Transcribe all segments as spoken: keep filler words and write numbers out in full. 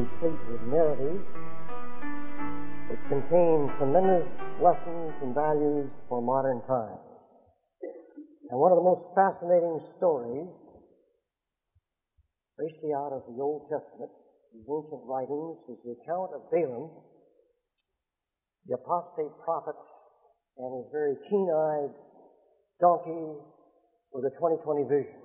replete with narratives which contain tremendous lessons and values for modern times. And one of the most fascinating stories, basically out of the Old Testament, these ancient writings, is the account of Balaam, the apostate prophet, and his very keen-eyed donkey with a twenty twenty vision.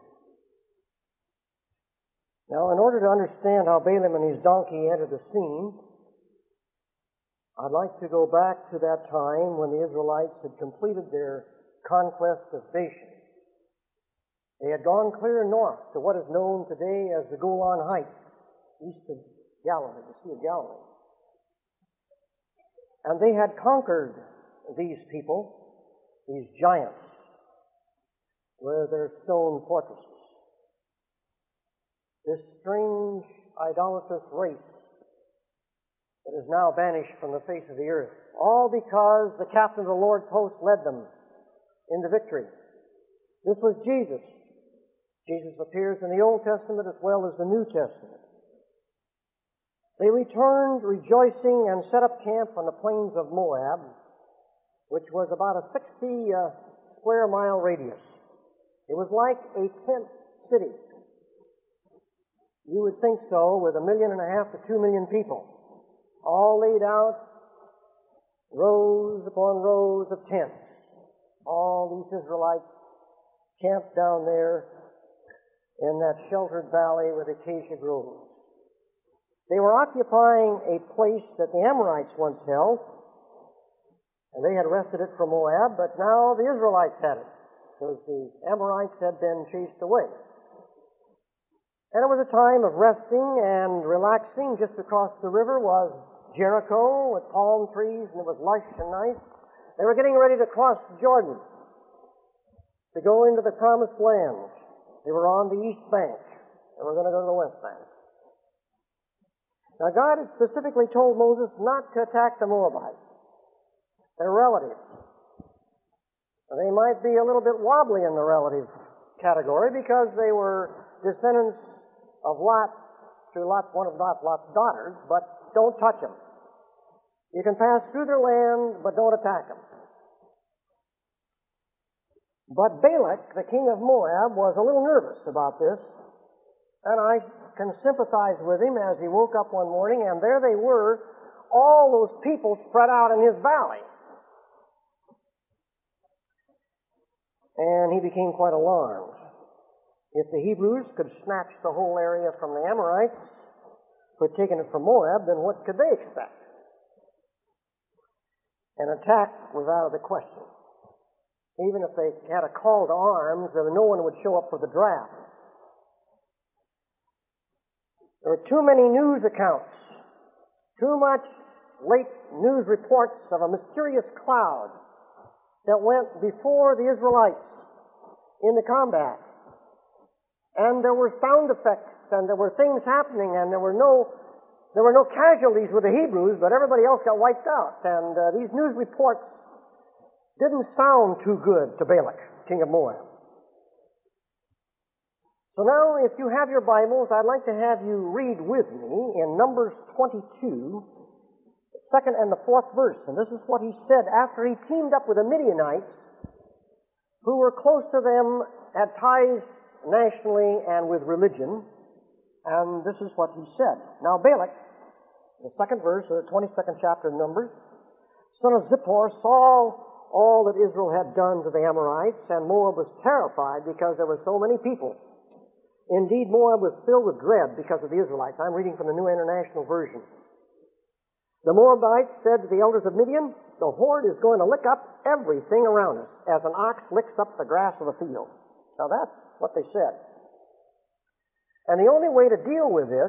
Now, in order to understand how Balaam and his donkey entered the scene, I'd like to go back to that time when the Israelites had completed their conquest of Bashan. They had gone clear north to what is known today as the Golan Heights, east of Galilee, the Sea of Galilee. And they had conquered these people, these giants, with their stone fortresses. This strange, idolatrous race that is now banished from the face of the earth, all because the captain of the Lord's host led them into victory. This was Jesus. Jesus appears in the Old Testament as well as the New Testament. They returned rejoicing and set up camp on the plains of Moab, which was about a sixty uh, square mile radius. It was like a tent city. You would think so, with a million and a half to two million people, all laid out, rows upon rows of tents. All these Israelites camped down there in that sheltered valley with acacia groves. They were occupying a place that the Amorites once held, and they had wrested it from Moab, but now the Israelites had it, because the Amorites had been chased away. And it was a time of resting and relaxing. Just across the river was Jericho with palm trees, and it was lush and nice. They were getting ready to cross the Jordan to go into the promised land. They were on the east bank. They were going to go to the west bank. Now, God had specifically told Moses not to attack the Moabites. They're relatives. They might be a little bit wobbly in the relative category because they were descendants of Lot through Lot, one of Lot, Lot's daughters, but don't touch them. You can pass through their land, but don't attack them. But Balak, the king of Moab, was a little nervous about this, and I can sympathize with him as he woke up one morning, and there they were, all those people spread out in his valley. And he became quite alarmed. If the Hebrews could snatch the whole area from the Amorites, who had taken it from Moab, then what could they expect? An attack was out of the question. Even if they had a call to arms, then no one would show up for the draft. There were too many news accounts, too much late news reports of a mysterious cloud that went before the Israelites in the combat. And there were sound effects, and there were things happening, and there were no there were no casualties with the Hebrews, but everybody else got wiped out. And uh, these news reports didn't sound too good to Balak, king of Moab. So now, if you have your Bibles, I'd like to have you read with me in Numbers twenty-two, the second and the fourth verse. And this is what he said after he teamed up with the Midianites, who were close to them, had ties nationally and with religion, and this is what he said. Now Balak, the second verse of the twenty-second chapter of Numbers, son of Zippor, saw all that Israel had done to the Amorites, and Moab was terrified because there were so many people. Indeed, Moab was filled with dread because of the Israelites. I'm reading from the New International Version. The Moabites said to the elders of Midian, the horde is going to lick up everything around us, as an ox licks up the grass of the field. Now that's what they said. And the only way to deal with this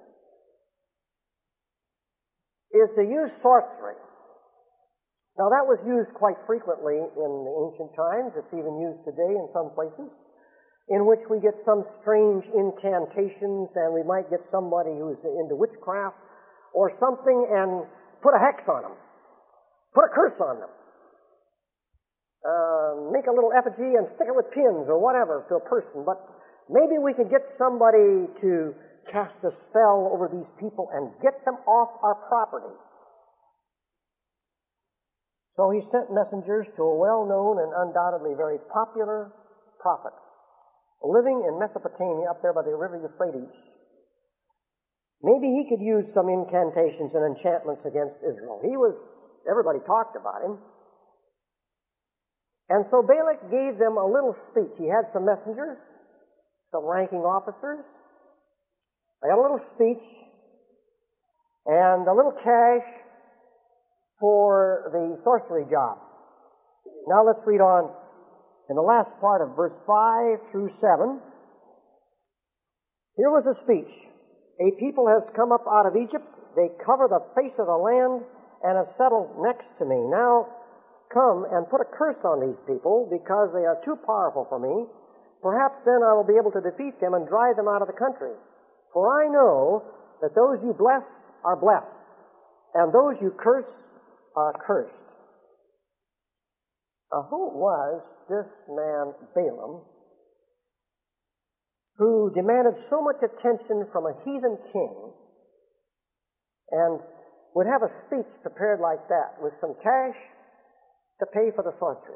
is to use sorcery. Now that was used quite frequently in the ancient times. It's even used today in some places, in which we get some strange incantations, and we might get somebody who's into witchcraft or something and put a hex on them, put a curse on them. Uh, make a little effigy and stick it with pins or whatever to a person, but maybe we could get somebody to cast a spell over these people and get them off our property. So he sent messengers to a well-known and undoubtedly very popular prophet living in Mesopotamia up there by the river Euphrates. Maybe he could use some incantations and enchantments against Israel. He was, everybody talked about him. And so Balak gave them a little speech. He had some messengers, some ranking officers. They had a little speech and a little cash for the sorcery job. Now let's read on in the last part of verse five through seven. Here was a speech. A people has come up out of Egypt. They cover the face of the land and have settled next to me. Now come and put a curse on these people because they are too powerful for me. Perhaps then I will be able to defeat them and drive them out of the country. For I know that those you bless are blessed, and those you curse are cursed. Now, who was this man Balaam who demanded so much attention from a heathen king and would have a speech prepared like that with some cash to pay for the sorcery?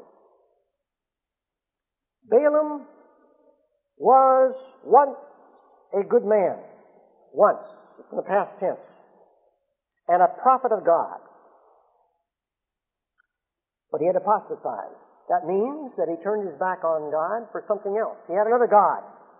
Balaam was once a good man, once, in the past tense, and a prophet of God. But he had apostatized. That means that he turned his back on God for something else. He had another god.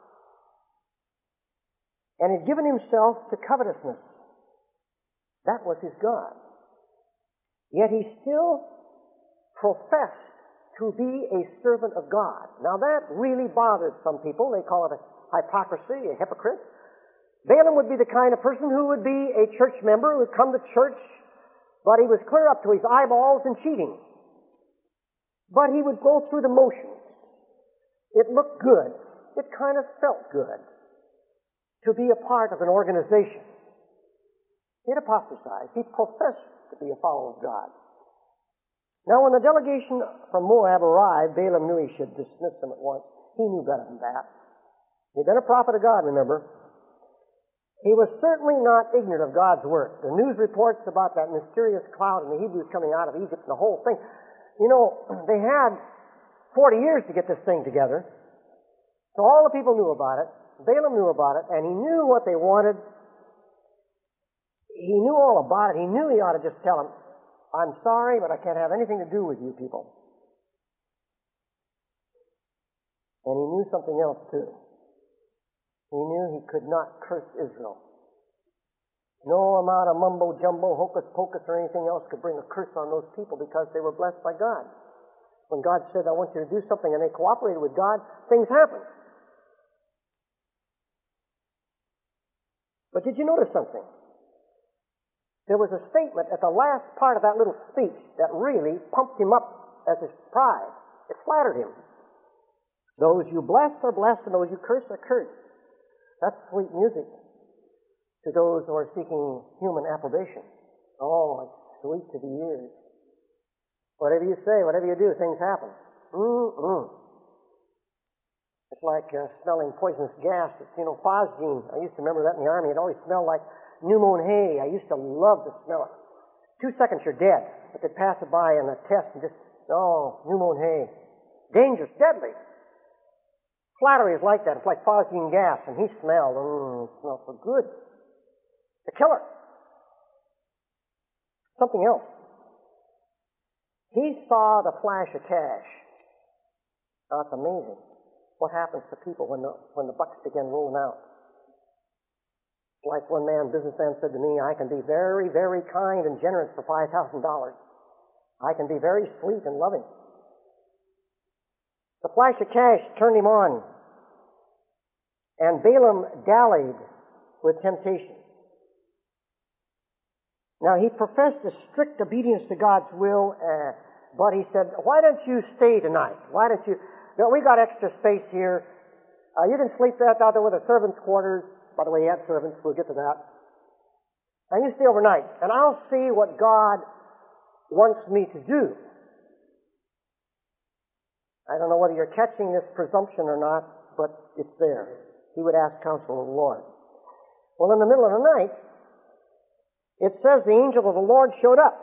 And he'd given himself to covetousness. That was his God. Yet he still professed to be a servant of God. Now that really bothers some people. They call it a hypocrisy, a hypocrite. Balaam would be the kind of person who would be a church member who would come to church, but he was clear up to his eyeballs in cheating. But he would go through the motions. It looked good. It kind of felt good to be a part of an organization. He had apostatized. He professed to be a follower of God. Now, when the delegation from Moab arrived, Balaam knew he should dismiss them at once. He knew better than that. He'd been a prophet of God, remember. He was certainly not ignorant of God's work. The news reports about that mysterious cloud and the Hebrews coming out of Egypt and the whole thing. You know, they had forty years to get this thing together. So all the people knew about it. Balaam knew about it, and he knew what they wanted. He knew all about it. He knew he ought to just tell them, I'm sorry, but I can't have anything to do with you people. And he knew something else, too. He knew he could not curse Israel. No amount of mumbo-jumbo, hocus-pocus, or anything else could bring a curse on those people because they were blessed by God. When God said, I want you to do something, and they cooperated with God, things happened. But did you notice something? There was a statement at the last part of that little speech that really pumped him up as his pride. It flattered him. Those you bless are blessed, and those you curse are cursed. That's sweet music to those who are seeking human approbation. Oh, it's sweet to the ears. Whatever you say, whatever you do, things happen. Mm-mm. It's like uh, smelling poisonous gas. It's, you know, phosgene. I used to remember that in the Army. It always smelled like new mown hay. I used to love to smell it. Two seconds, you're dead. But they'd pass it by in a test and just, oh, new mown hay. Dangerous, deadly. Flattery is like that. It's like phosgene gas. And he smelled, mm, it smelled so good. The killer. Something else. He saw the flash of cash. Now, it's amazing what happens to people when the, when the bucks begin rolling out. Like one man, businessman, said to me, I can be very, very kind and generous for five thousand dollars. I can be very sweet and loving. The flash of cash turned him on. And Balaam dallied with temptation. Now, he professed a strict obedience to God's will, uh, but he said, why don't you stay tonight? Why don't you... You know, we got extra space here. Uh, you can sleep out there with the servants' quarters. By the way, he had servants. We'll get to that. And you stay overnight, and I'll see what God wants me to do. I don't know whether you're catching this presumption or not, but it's there. He would ask counsel of the Lord. Well, in the middle of the night, it says the angel of the Lord showed up.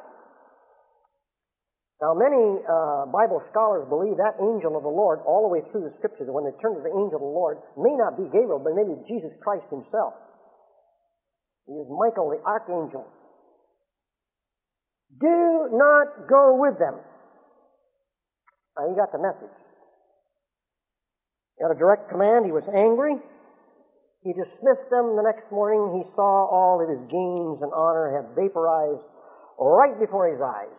Now, many uh, Bible scholars believe that angel of the Lord, all the way through the Scriptures, when they turn to the angel of the Lord, may not be Gabriel, but maybe Jesus Christ himself. He is Michael, the archangel. Do not go with them. Now, he got the message. He got a direct command. He was angry. He dismissed them. The next morning, he saw all of his gains and honor had vaporized right before his eyes.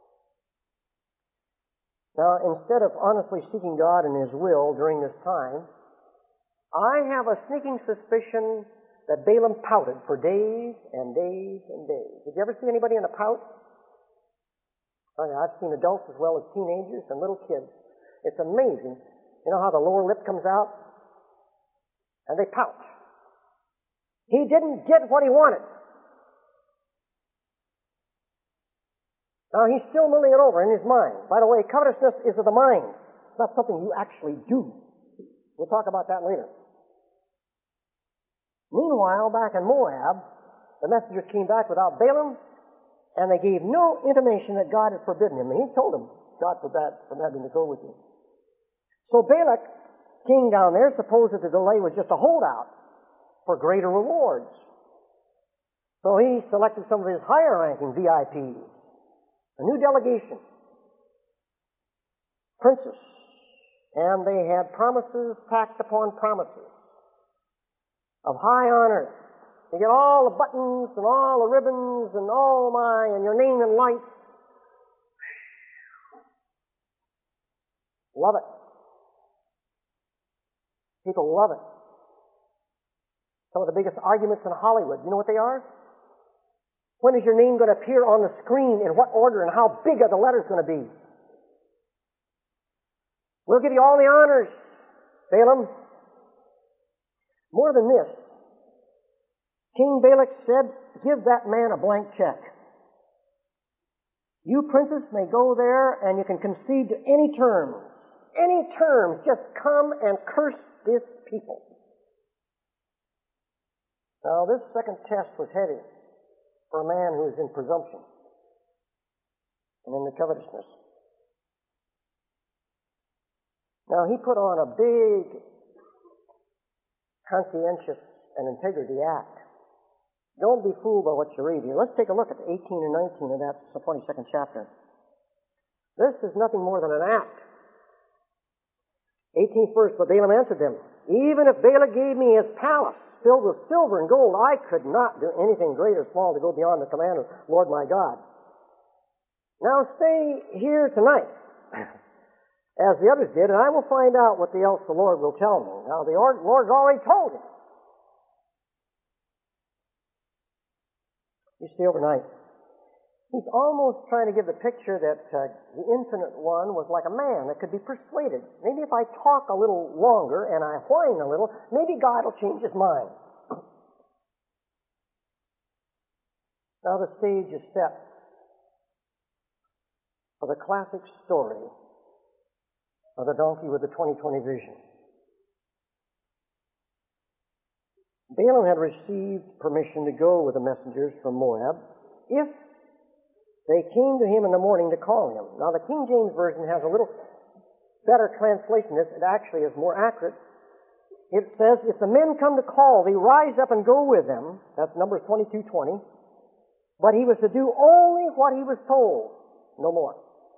Now, instead of honestly seeking God and His will during this time, I have a sneaking suspicion that Balaam pouted for days and days and days. Did you ever see anybody in a pout? Oh, yeah, I've seen adults as well as teenagers and little kids. It's amazing. You know how the lower lip comes out? And they pout. He didn't get what he wanted. Now, he's still mulling it over in his mind. By the way, covetousness is of the mind. It's not something you actually do. We'll talk about that later. Meanwhile, back in Moab, the messengers came back without Balaam, and they gave no intimation that God had forbidden him. And he told them, God forbade from having to go with you. So Balak, king down there, supposed that the delay was just a holdout for greater rewards. So he selected some of his higher-ranking V I Ps, a new delegation, princes, and they had promises packed upon promises of high honor. You get all the buttons and all the ribbons and all my, and your name in lights. Love it. People love it. Some of the biggest arguments in Hollywood, you know what they are? When is your name going to appear on the screen, in what order, and how big are the letters going to be? We'll give you all the honors, Balaam. More than this, King Balak said, give that man a blank check. You princes may go there and you can concede to any terms. Any terms. Just come and curse this people. Now, this second test was heavy for a man who is in presumption and in the covetousness. Now, he put on a big conscientious and integrity act. Don't be fooled by what you read here. Let's take a look at eighteen and nineteen of that twenty-second chapter. This is nothing more than an act. eighteenth verse, but Balaam answered them, even if Balak gave me his palace filled with silver and gold, I could not do anything great or small to go beyond the command of Lord my God. Now stay here tonight, as the others did, and I will find out what else the Lord will tell me. Now the Lord's already told him. You stay overnight. He's almost trying to give the picture that uh, the Infinite One was like a man that could be persuaded. Maybe if I talk a little longer and I whine a little, maybe God will change his mind. Now the stage is set for the classic story of the donkey with the twenty twenty vision. Balaam had received permission to go with the messengers from Moab if they came to him in the morning to call him. Now, the King James Version has a little better translation. This it actually is more accurate. It says, if the men come to call thee, rise up and go with them. That's Numbers twenty-two twenty. But he was to do only what he was told, no more.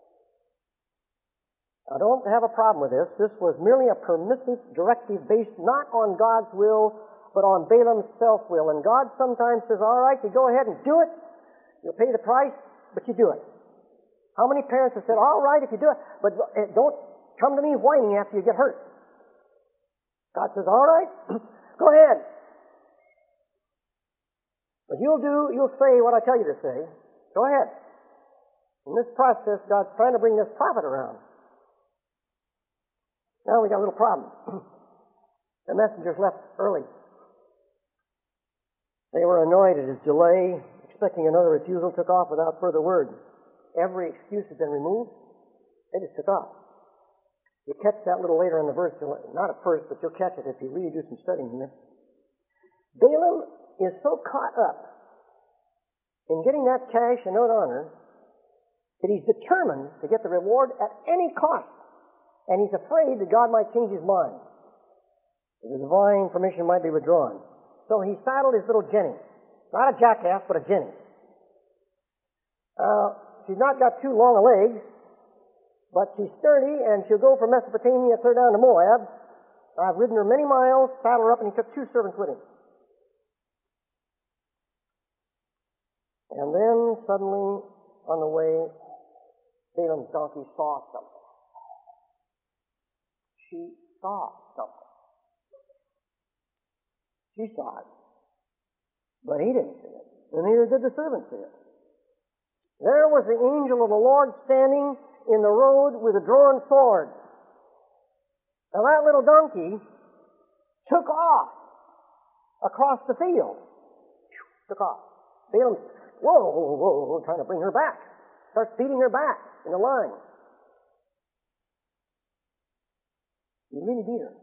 Now, don't have a problem with this. This was merely a permissive directive based not on God's will, but on Balaam's self-will. And God sometimes says, all right, you go ahead and do it. You'll pay the price, but you do it. How many parents have said, all right, if you do it, but don't come to me whining after you get hurt? God says, all right, go ahead. But you'll do, you'll say what I tell you to say. Go ahead. In this process, God's trying to bring this prophet around. Now we got a little problem. The messengers left early. They were annoyed at his delay, expecting another refusal, took off without further word. Every excuse had been removed. They just took off. You catch that a little later in the verse. Not at first, but you'll catch it if you really do some studying here. Balaam is so caught up in getting that cash and that honor that he's determined to get the reward at any cost. And he's afraid that God might change his mind, that the divine permission might be withdrawn. So he saddled his little Jenny. Not a jackass, but a Jenny. Uh, she's not got too long a legs, but she's sturdy, and she'll go from Mesopotamia clear down to Moab. I've ridden her many miles, saddled her up, and he took two servants with him. And then, suddenly, on the way, Balaam's donkey saw something. She saw something. She saw it. But he didn't see it. And neither did the servant see it. There was the angel of the Lord standing in the road with a drawn sword. Now that little donkey took off across the field. Took off. Balaam, whoa, whoa, whoa, whoa, trying to bring her back. Starts beating her back in the line. He really beat her.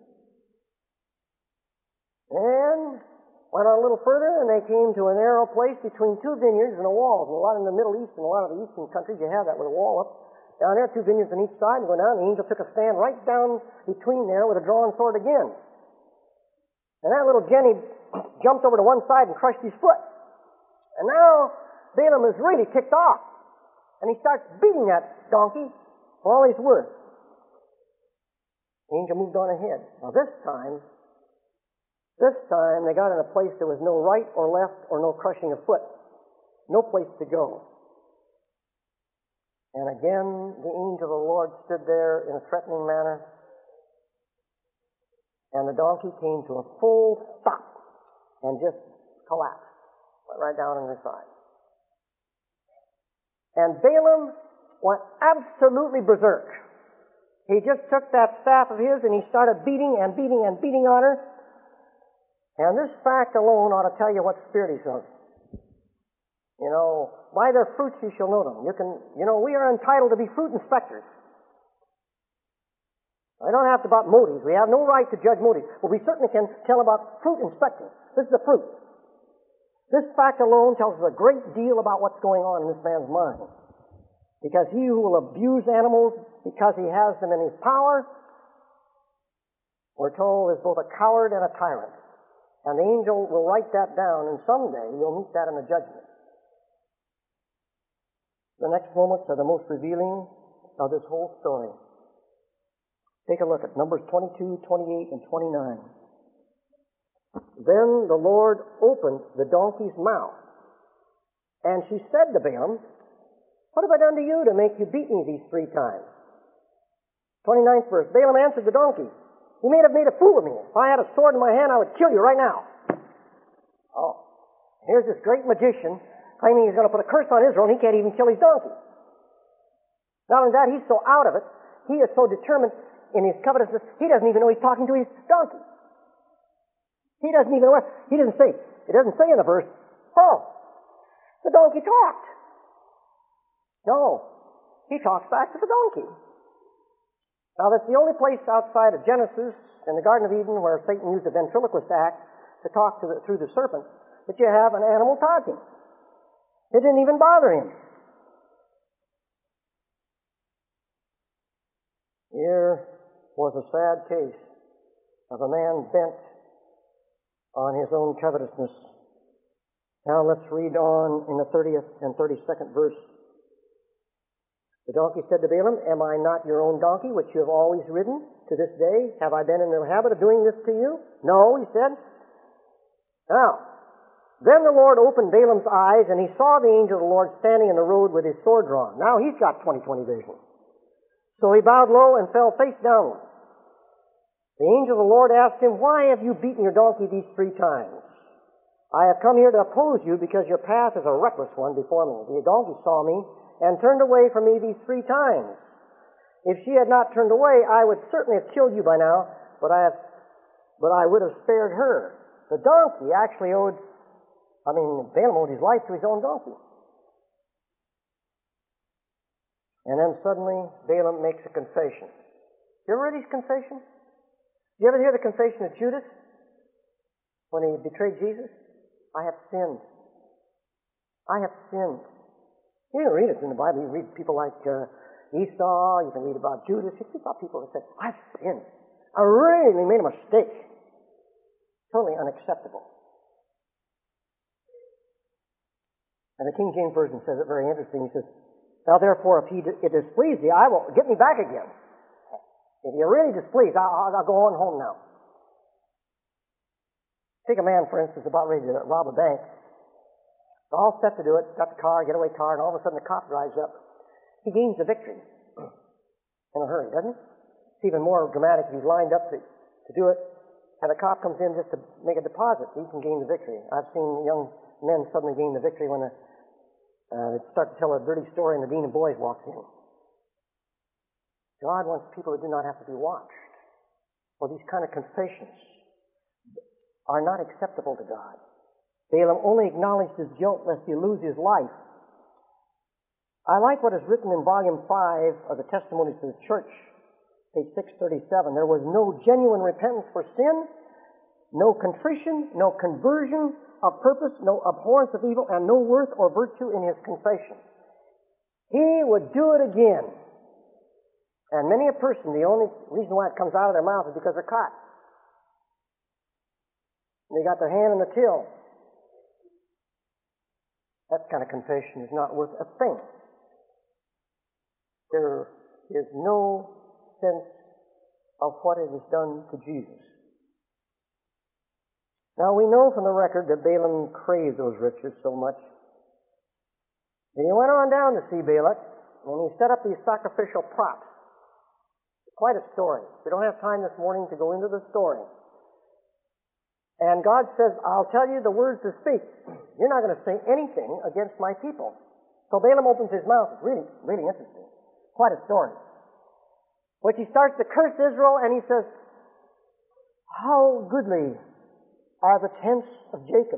And went on a little further, and they came to a narrow place between two vineyards and a wall. And a lot in the Middle East and a lot of the eastern countries, you have that with a wall up. Down there, two vineyards on each side, and go down. The angel took a stand right down between there with a drawn sword again. And that little Jenny jumped over to one side and crushed his foot. And now Balaam is really ticked off. And he starts beating that donkey for all he's worth. The angel moved on ahead. Now this time, This time they got in a place there was no right or left or no crushing of foot. No place to go. And again the angel of the Lord stood there in a threatening manner. And the donkey came to a full stop and just collapsed. Went right down on her side. And Balaam went absolutely berserk. He just took that staff of his and he started beating and beating and beating on her. And this fact alone ought to tell you what spirit he's of. You know, by their fruits you shall know them. You can, you know, we are entitled to be fruit inspectors. I don't have to about motives. We have no right to judge motives. But we certainly can tell about fruit inspecting. This is the fruit. This fact alone tells us a great deal about what's going on in this man's mind. Because he who will abuse animals because he has them in his power, we're told, is both a coward and a tyrant. And the angel will write that down, and someday you'll meet that in the judgment. The next moments are the most revealing of this whole story. Take a look at Numbers twenty-two, twenty-eight, and twenty-nine. Then the Lord opened the donkey's mouth, and she said to Balaam, "What have I done to you to make you beat me these three times?" twenty-ninth verse, Balaam answered the donkey, "You may have made a fool of me. If I had a sword in my hand, I would kill you right now." Oh, here's this great magician claiming he's going to put a curse on Israel, and he can't even kill his donkey. Not only that, he's so out of it, he is so determined in his covetousness, he doesn't even know he's talking to his donkey. He doesn't even know what, he doesn't say, it doesn't say in the verse, "Oh, the donkey talked." No, he talks back to the donkey. Now, that's the only place outside of Genesis in the Garden of Eden where Satan used the ventriloquist act to talk to the, through the serpent that you have an animal talking. It didn't even bother him. Here was a sad case of a man bent on his own covetousness. Now let's read on in the thirtieth and thirty-second verse. The donkey said to Balaam, "Am I not your own donkey, which you have always ridden to this day? Have I been in the habit of doing this to you?" "No," he said. Now, then the Lord opened Balaam's eyes, and he saw the angel of the Lord standing in the road with his sword drawn. Now he's got twenty twenty vision. So he bowed low and fell face downward. The angel of the Lord asked him, "Why have you beaten your donkey these three times? I have come here to oppose you because your path is a reckless one before me. The donkey saw me and turned away from me these three times. If she had not turned away, I would certainly have killed you by now, but I have, but I would have spared her." The donkey actually owed, I mean, Balaam owed his life to his own donkey. And then suddenly, Balaam makes a confession. You ever read his confession? Did you ever hear the confession of Judas when he betrayed Jesus? I have sinned. I have sinned. You can read it in the Bible. You read people like uh, Esau. You can read about Judas. You read about people that said, I've sinned. I really made a mistake. Totally unacceptable. And the King James Version says it very interesting. He says, now therefore, if he d- it displease thee, I will get me back again. If you're really displeased, I'll, I'll go on home now. Take a man, for instance, about ready to rob a bank. All set to do it, got the car, getaway car, and all of a sudden the cop drives up. He gains the victory in a hurry, doesn't he? It's even more dramatic if he's lined up to, to do it, and the cop comes in just to make a deposit. He can gain the victory. I've seen young men suddenly gain the victory when the, uh, they start to tell a dirty story and the dean of boys walks in. God wants people that do not have to be watched. Well, these kind of confessions are not acceptable to God. Balaam only acknowledged his guilt lest he lose his life. I like what is written in volume five of the Testimonies to the Church, page six thirty-seven. There was no genuine repentance for sin, no contrition, no conversion of purpose, no abhorrence of evil, and no worth or virtue in his confession. He would do it again. And many a person, the only reason why it comes out of their mouth is because they're caught. They got their hand in the till. That kind of confession is not worth a thing. There is no sense of what it has done to Jesus. Now we know from the record that Balaam craved those riches so much. And he went on down to see Balak, and he set up these sacrificial props. Quite a story. We don't have time this morning to go into the story. And God says, I'll tell you the words to speak. You're not going to say anything against my people. So Balaam opens his mouth. It's really, really interesting. Quite a story. Which he starts to curse Israel, and he says, how goodly are the tents of Jacob.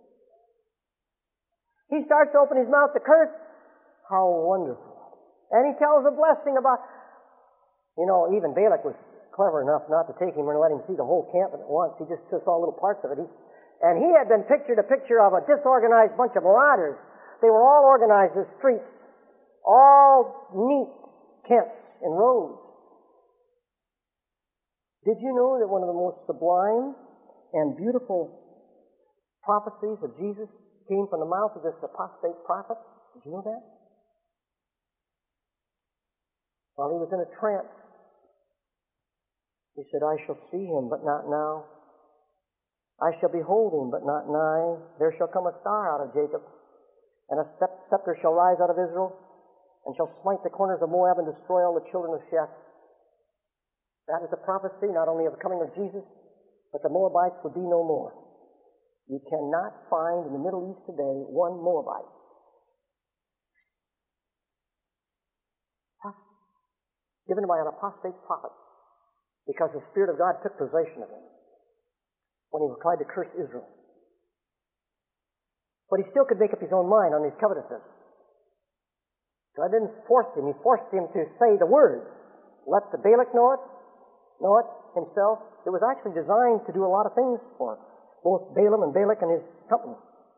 He starts to open his mouth to curse. How wonderful. And he tells a blessing about, you know, even Balak was clever enough not to take him and let him see the whole camp at once. He just took all little parts of it. He, and he had been pictured a picture of a disorganized bunch of marauders. They were all organized as streets, all neat tents in rows. Did you know that one of the most sublime and beautiful prophecies of Jesus came from the mouth of this apostate prophet? Did you know that? While he was in a trance, he said, I shall see him, but not now. I shall behold him, but not nigh. There shall come a star out of Jacob, and a scepter shall rise out of Israel, and shall smite the corners of Moab and destroy all the children of Sheth. That is a prophecy not only of the coming of Jesus, but the Moabites would be no more. You cannot find in the Middle East today one Moabite. Given by an apostate prophet, because the Spirit of God took possession of him when he tried to curse Israel. But he still could make up his own mind on his covetousness. God didn't force him. He forced him to say the word. Let the Balak know it, know it himself. It was actually designed to do a lot of things for both Balaam and Balak and his company.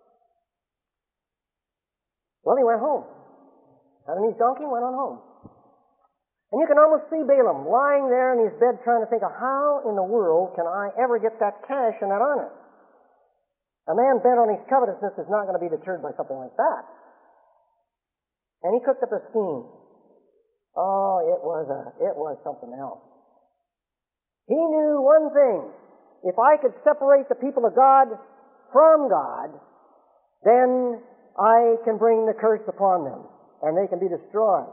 Well, he went home. Got on his donkey and went on home. And you can almost see Balaam lying there in his bed trying to think of how in the world can I ever get that cash and that honor? A man bent on his covetousness is not going to be deterred by something like that. And he cooked up a scheme. Oh, it was a, it was something else. He knew one thing. If I could separate the people of God from God, then I can bring the curse upon them, and they can be destroyed.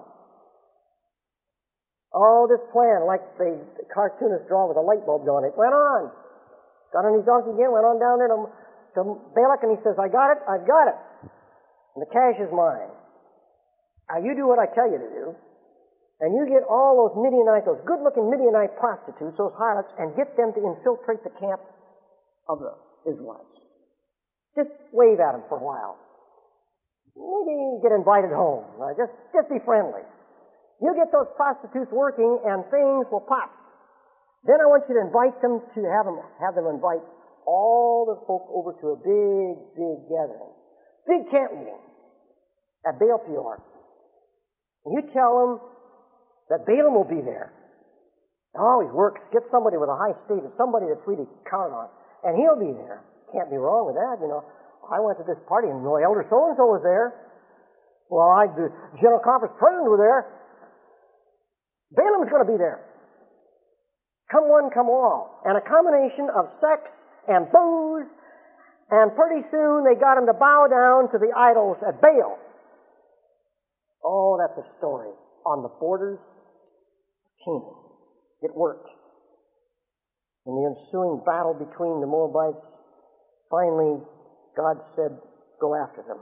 Oh, this plan, like the cartoonist draw with a light bulb on it, went on. Got on his donkey again, went on down there to, to Balak, and he says, I got it, I've got it. And the cash is mine. Now you do what I tell you to do, and you get all those Midianite, those good-looking Midianite prostitutes, those harlots, and get them to infiltrate the camp of the Israelites. Just wave at them for a while. Maybe get invited home. Now, just, just be friendly. You get those prostitutes working, and things will pop. Then I want you to invite them to have them have them invite all the folk over to a big, big gathering. Big camp meeting at Baal Peor. And you tell them that Balaam will be there. It always works. Get somebody with a high status, somebody that's really count on, and he'll be there. Can't be wrong with that, you know. I went to this party and the elder so-and-so was there. Well, I, the General Conference President was there. Balaam's going to be there. Come one, come all. And a combination of sex and booze, and pretty soon they got him to bow down to the idols at Baal. Oh, that's a story on the borders of Canaan. It worked. In the ensuing battle between the Moabites, finally God said, go after them.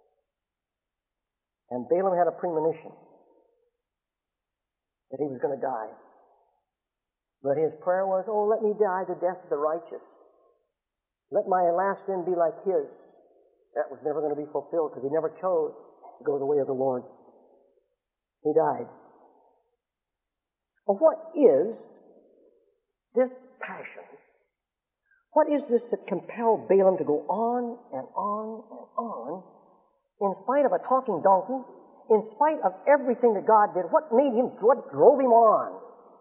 And Balaam had a premonition that he was going to die. But his prayer was, oh, let me die the death of the righteous. Let my last end be like his. That was never going to be fulfilled because he never chose to go the way of the Lord. He died. Well, what is this passion? What is this that compelled Balaam to go on and on and on in spite of a talking donkey, in spite of everything that God did? What made him, what drove him on?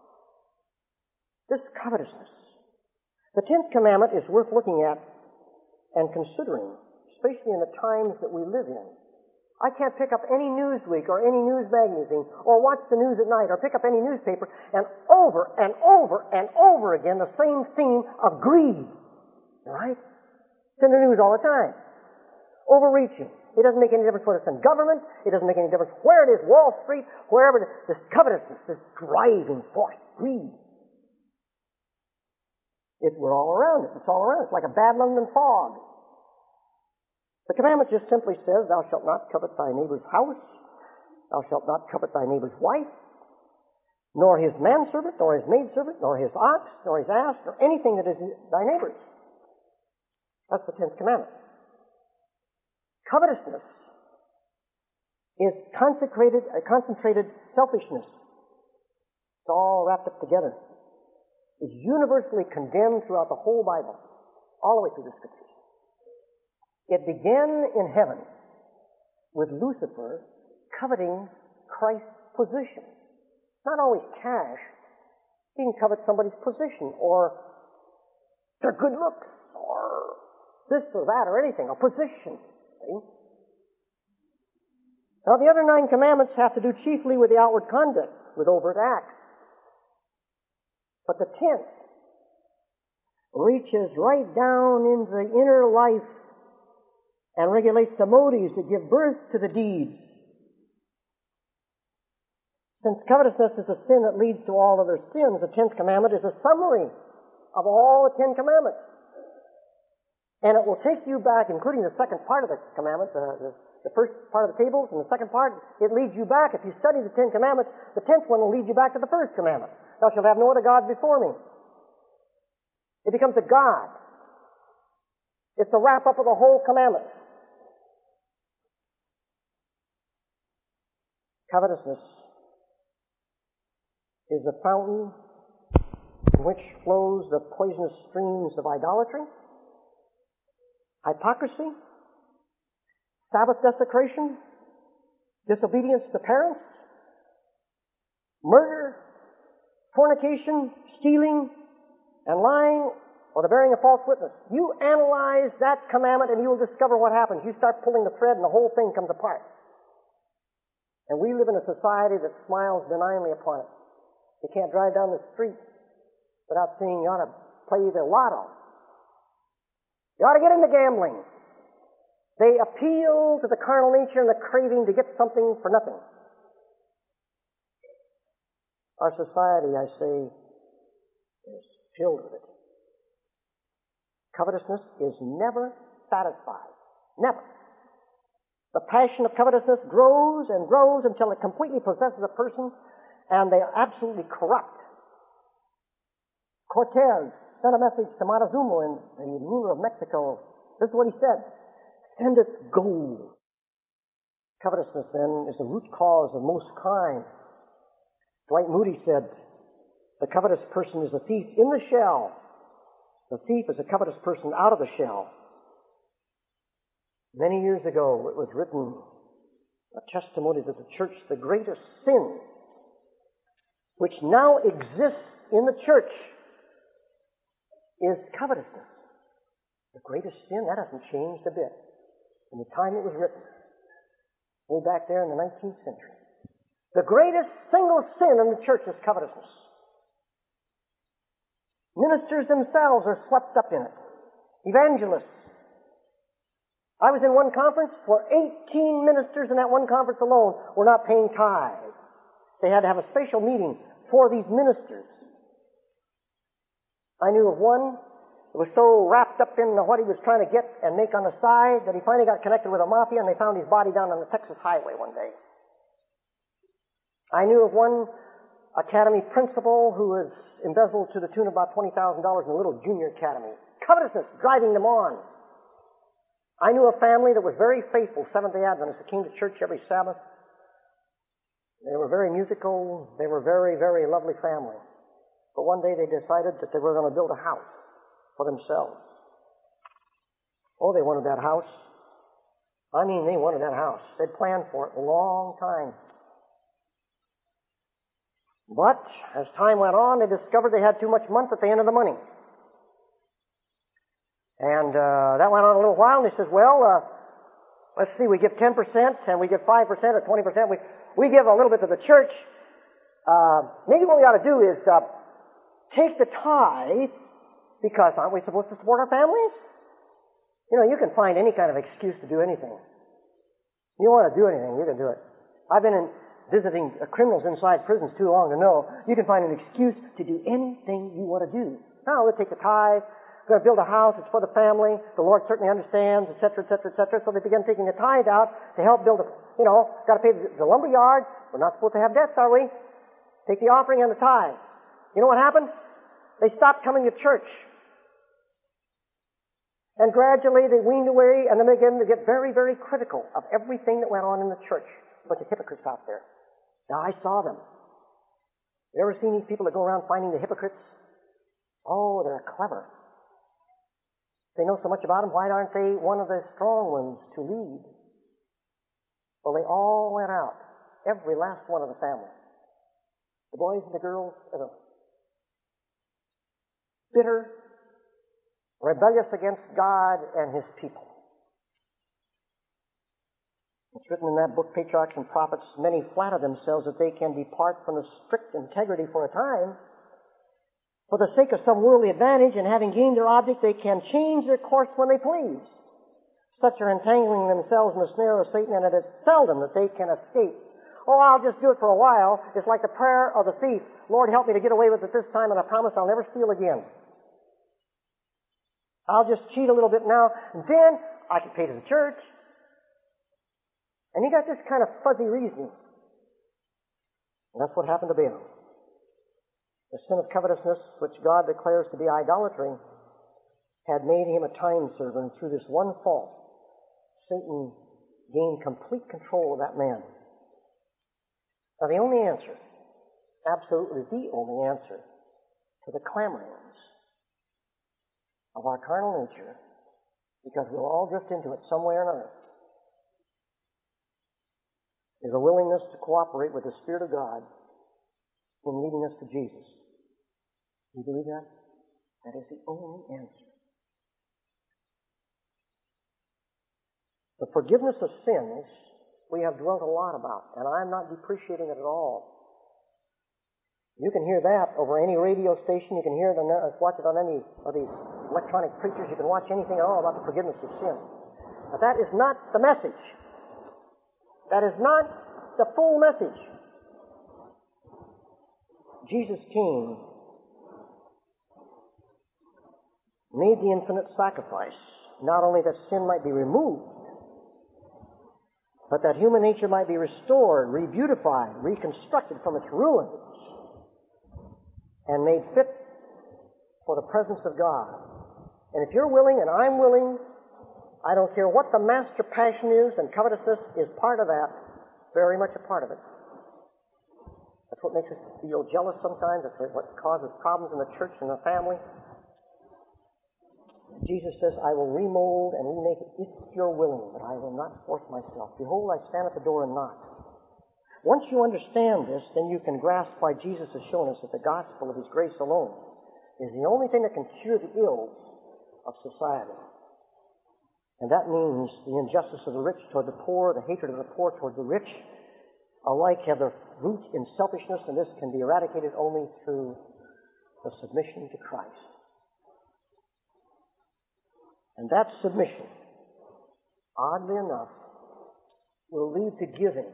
This covetousness. The tenth commandment is worth looking at and considering, especially in the times that we live in. I can't pick up any Newsweek or any news magazine or watch the news at night or pick up any newspaper and over and over and over again the same theme of greed. Right? It's in the news all the time. Overreaching. It doesn't make any difference whether it's in government. It doesn't make any difference where it is, Wall Street, wherever it is. This covetousness, this driving force, greed. It, we're all around it. It's all around. It's like a bad London fog. The commandment just simply says, thou shalt not covet thy neighbor's house, thou shalt not covet thy neighbor's wife, nor his manservant, nor his maidservant, nor his ox, nor his ass, nor anything that is thy neighbor's. That's the tenth commandment. Covetousness is consecrated, uh, concentrated selfishness. It's all wrapped up together. It's universally condemned throughout the whole Bible, all the way through the Scriptures. It began in heaven with Lucifer coveting Christ's position. Not always cash. He can covet somebody's position or their good looks or this or that or anything, or position. See? Now the other nine commandments have to do chiefly with the outward conduct, with overt acts. But the tenth reaches right down into the inner life and regulates the motives that give birth to the deeds. Since covetousness is a sin that leads to all other sins, the tenth commandment is a summary of all the Ten Commandments. And it will take you back, including the second part of the commandment, the, the, the first part of the tables, and the second part, it leads you back. If you study the Ten Commandments, the tenth one will lead you back to the first commandment. Thou shalt have no other gods before me. It becomes a God. It's the wrap-up of the whole commandment. Covetousness is the fountain in which flows the poisonous streams of idolatry, hypocrisy, Sabbath desecration, disobedience to parents, murder, fornication, stealing, and lying, or the bearing of false witness. You analyze that commandment and you will discover what happens. You start pulling the thread and the whole thing comes apart. And we live in a society that smiles benignly upon it. You can't drive down the street without seeing you ought to play the lotto. You ought to get into gambling. They appeal to the carnal nature and the craving to get something for nothing. Our society, I say, is filled with it. Covetousness is never satisfied. Never. The passion of covetousness grows and grows until it completely possesses a person, and they are absolutely corrupt. Cortez sent a message to Montezuma, the ruler of Mexico. This is what he said: send us gold. Covetousness, then, is the root cause of most crime. Dwight Moody said, the covetous person is a thief in the shell, The thief is a covetous person out of the shell. Many years ago, it was written, a testimony to the church, the greatest sin which now exists in the church is covetousness. The greatest sin, that hasn't changed a bit from the time it was written, way back there in the nineteenth century. The greatest single sin in the church is covetousness. Ministers themselves are swept up in it. Evangelists. I was in one conference where eighteen ministers in that one conference alone were not paying tithes. They had to have a special meeting for these ministers. I knew of one who was so wrapped up in what he was trying to get and make on the side that he finally got connected with a mafia and they found his body down on the Texas highway one day. I knew of one academy principal who was embezzled to the tune of about twenty thousand dollars in a little junior academy. Covetousness driving them on. I knew a family that was very faithful, Seventh-day Adventists, that came to church every Sabbath. They were very musical. They were very, very lovely family. But one day they decided that they were going to build a house for themselves. Oh, they wanted that house. I mean, they wanted that house. They'd planned for it a long time. But as time went on, they discovered they had too much month at the end of the money. And uh, that went on a little while, and they says, well, uh, let's see, we give ten percent, and we give five percent or twenty percent. We, we give a little bit to the church. Uh, maybe what we ought to do is uh, take the tithe, because aren't we supposed to support our families? You know, you can find any kind of excuse to do anything. You want to do anything, you can do it. I've been in visiting criminals inside prisons too long to know you can find an excuse to do anything you want to do. Now, we'll take the tithe. We're going to build a house. It's for the family. The Lord certainly understands, et cetera, et cetera, et cetera. So they began taking the tithe out to help build a, you know, got to pay the, the lumber yard. We're not supposed to have debts, are we? Take the offering and the tithe. You know what happened? They stopped coming to church. And gradually they weaned away, and then they began to get very, very critical of everything that went on in the church. A bunch of hypocrites out there. Now, I saw them. You ever seen these people that go around finding the hypocrites? Oh, they're clever. They know so much about them, why aren't they one of the strong ones to lead? Well, they all went out, every last one of the family. The boys and the girls, uh, bitter, rebellious against God and His people. It's written in that book, Patriarchs and Prophets, many flatter themselves that they can depart from the strict integrity for a time. For the sake of some worldly advantage, and having gained their object, they can change their course when they please. Such are entangling themselves in the snare of Satan, and it is seldom that they can escape. Oh, I'll just do it for a while. It's like the prayer of the thief. Lord, help me to get away with it this time, and I promise I'll never steal again. I'll just cheat a little bit now, and then I can pay to the church. And he got this kind of fuzzy reasoning. And that's what happened to Balaam. The sin of covetousness, which God declares to be idolatry, had made him a time server, and through this one fault, Satan gained complete control of that man. Now, the only answer, absolutely the only answer, to the clamorings of our carnal nature, because we'll all drift into it some way or another, is a willingness to cooperate with the Spirit of God in leading us to Jesus. Do you believe that? That is the only answer. The forgiveness of sins we have dwelt a lot about, and I'm not depreciating it at all. You can hear that over any radio station. You can hear it on, uh, watch it on any of these electronic preachers. You can watch anything at all about the forgiveness of sin. But that is not the message. That is not the full message. Jesus came, made the infinite sacrifice, not only that sin might be removed, but that human nature might be restored, rebeautified, reconstructed from its ruins, and made fit for the presence of God. And if you're willing and I'm willing, I don't care what the master passion is, and covetousness is part of that, very much a part of it. That's what makes us feel jealous sometimes. That's what causes problems in the church and the family. Jesus says, I will remold and remake it if you're willing, but I will not force myself. Behold, I stand at the door and knock. Once you understand this, then you can grasp why Jesus has shown us that the gospel of His grace alone is the only thing that can cure the ills of society. And that means the injustice of the rich toward the poor, the hatred of the poor toward the rich, alike have their root in selfishness, and this can be eradicated only through the submission to Christ. And that submission, oddly enough, will lead to giving.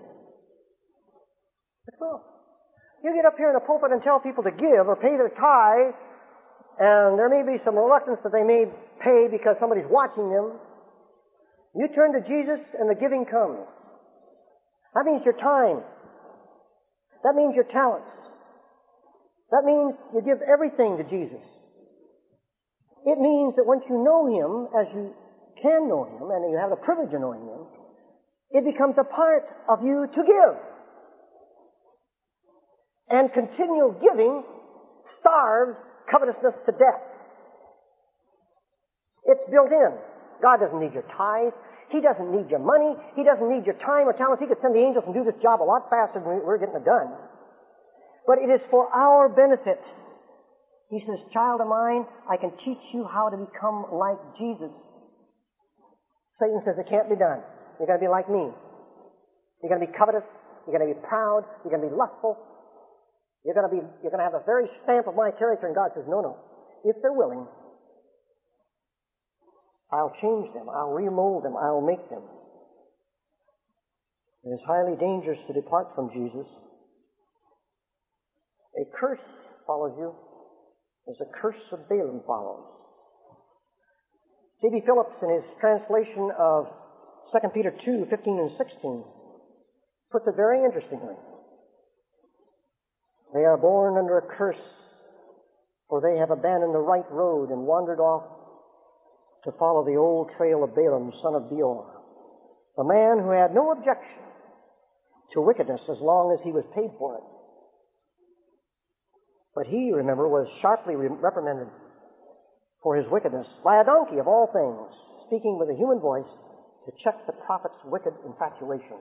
It will. You get up here in the pulpit and tell people to give or pay their tithe, and there may be some reluctance that they may pay because somebody's watching them. You turn to Jesus and the giving comes. That means your time. That means your talents. That means you give everything to Jesus. It means that once you know Him, as you can know Him, and you have the privilege of knowing Him, it becomes a part of you to give. And continual giving starves covetousness to death. It's built in. God doesn't need your tithe. He doesn't need your money. He doesn't need your time or talents. He could send the angels and do this job a lot faster than we're getting it done. But it is for our benefit. He says, child of mine, I can teach you how to become like Jesus. Satan says it can't be done. You're going to be like me. You're going to be covetous. You're going to be proud. You're going to be lustful. You're going to be, you're going to have the very stamp of my character. And God says, no, no. If they're willing, I'll change them. I'll remold them. I'll make them. It is highly dangerous to depart from Jesus. A curse follows you as the curse of Balaam follows. J B Phillips, in his translation of Second Peter two, fifteen and sixteen, puts it very interestingly. They are born under a curse, for they have abandoned the right road and wandered off to follow the old trail of Balaam, son of Beor, a man who had no objection to wickedness as long as he was paid for it. But he, remember, was sharply reprimanded for his wickedness by a donkey of all things, speaking with a human voice to check the prophet's wicked infatuation.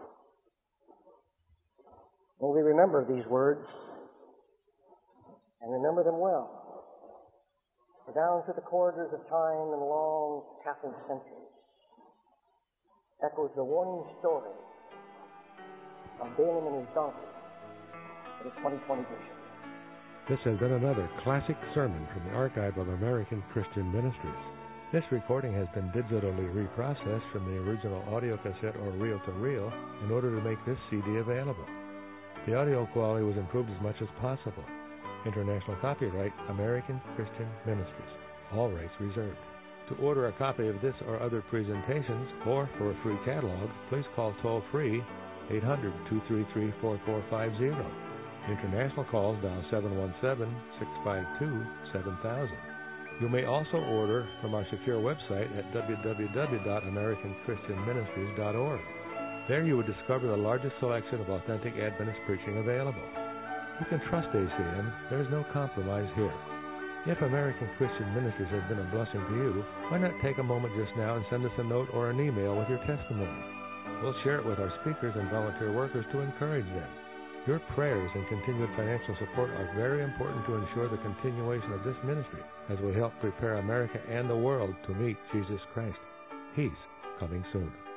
May we remember these words and remember them well. For down through the corridors of time and long passing centuries echoes the warning story of Balaam and his donkey for the twenty twenty edition. This has been another classic sermon from the Archive of American Christian Ministries. This recording has been digitally reprocessed from the original audio cassette or reel-to-reel in order to make this C D available. The audio quality was improved as much as possible. International copyright, American Christian Ministries. All rights reserved. To order a copy of this or other presentations, or for a free catalog, please call toll-free eight hundred, two three three, four four five zero. International calls dial seven one seven, six five two, seven thousand. You may also order from our secure website at w w w dot american christian ministries dot org. There you would discover the largest selection of authentic Adventist preaching available. You can trust A C M. There is no compromise here. If American Christian Ministries has been a blessing to you, why not take a moment just now and send us a note or an email with your testimony? We'll share it with our speakers and volunteer workers to encourage them. Your prayers and continued financial support are very important to ensure the continuation of this ministry as we help prepare America and the world to meet Jesus Christ. He's coming soon.